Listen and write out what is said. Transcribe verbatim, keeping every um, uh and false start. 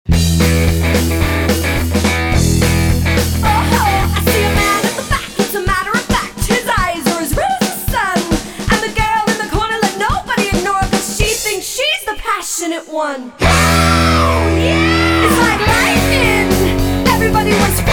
One. Oh, yeah! It's like lightning! Everybody was